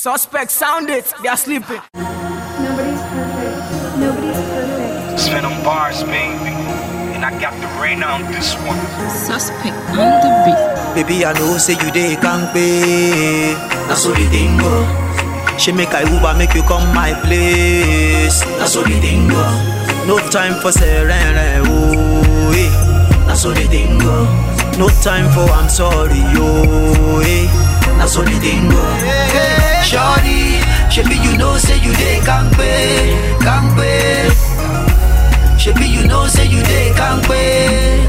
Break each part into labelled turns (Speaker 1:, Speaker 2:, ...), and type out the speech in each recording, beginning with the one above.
Speaker 1: Suspect sound it, they are sleeping.
Speaker 2: Nobody's perfect. Nobody's perfect.
Speaker 3: Spin on bars, baby. And I got the rain on this one.
Speaker 4: Suspect on the beat.
Speaker 5: Baby, I know say you dey can't pay. That's all the thing go. She make I Uber make you come my place. That's all the thing go. No time for serene, oh eh. That's all the thing go. No time for I'm sorry, oh eh. That's all the thing go. Shawty, shebi you know say you dey can't pay. Shebi you know say you dey can't pay.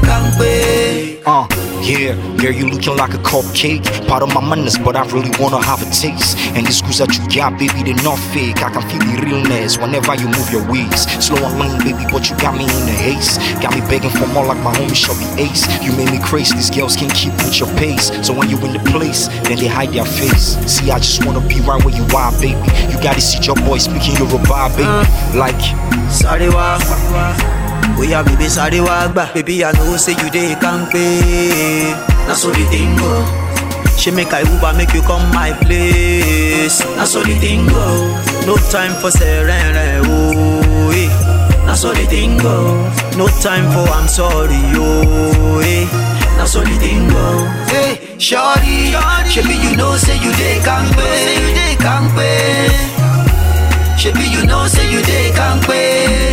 Speaker 3: Yeah, girl, you looking like a cupcake. Part of my manners, but I really wanna have a taste. And the screws that you got, baby, they're not fake. I can feel the realness whenever you move your ways. Slow and lean, baby, but you got me in a haste. Got me begging for more like my homie Shelby Ace. You made me crazy, these girls can't keep with your pace. So when you in the place, then they hide their face. See, I just wanna be right where you are, baby. You gotta see your boy speaking Yoruba, baby. Like,
Speaker 5: sorry, wa. We are baby, sorry, wa. Baby, I know say you dey can't pay. That's all the thing go. She make I Uber make you come my place. That's all the thing go. No time for serene, oh eh. That's all the thing go. No time for I'm sorry, oh eh. That's all the thing go. Hey, shawty, shebi you know say you dey can't pay. Shebi you know say you dey can't pay.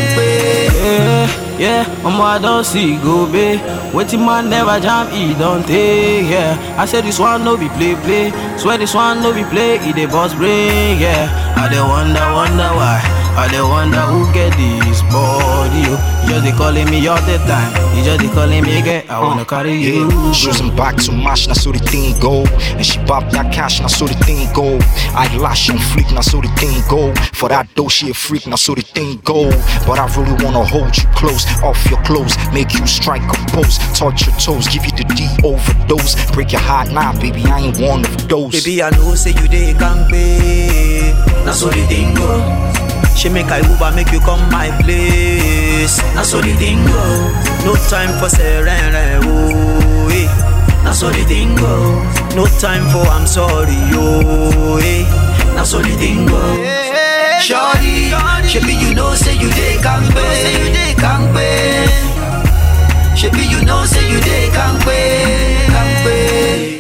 Speaker 6: Yeah, I don't see go be. Waiting man never jam, he don't take. Yeah, I said this one no be play. Swear this one no be play, he the boss bring. Yeah, I dey wonder why. I dey wonder who get this body. You just dey calling me all the time. You just dey calling me again. I wanna carry you.
Speaker 3: Shoes and back to match, now so the thing go. And she pop that cash, now so the thing go. Eyelash on fleek, now so the thing go. For that dough, she a freak, now so the thing go. But I really wanna hold you close, off your clothes, make you strike a pose, touch your toes, give you the D overdose, break your heart, nah, baby, I ain't one of those.
Speaker 5: Baby, I know say you dey can't pay. That's all the thing go. She make I Uber make you come my place. That's all the thing go. No time for serene, oh eh. That's all the thing go. No time for I'm sorry, oh eh. That's all the thing go. Shawty, shebi you know say you dey can't pay. Shebi you know say you dey can't pay.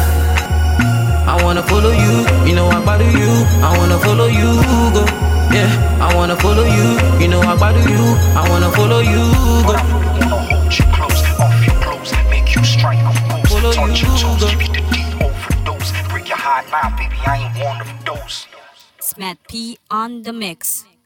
Speaker 6: I wanna follow you, you know I bother you. I wanna follow you, go. Yeah, I wanna follow you, you know I bother you. I wanna follow you, go.
Speaker 3: But I really wanna hold you close, off your clothes, make you strike a pose,
Speaker 6: Follow
Speaker 3: touch
Speaker 6: you,
Speaker 3: your toes,
Speaker 6: go.
Speaker 3: give you the D overdose, break your heart, nah, baby, I ain't one of those.
Speaker 4: Smat P on the mix.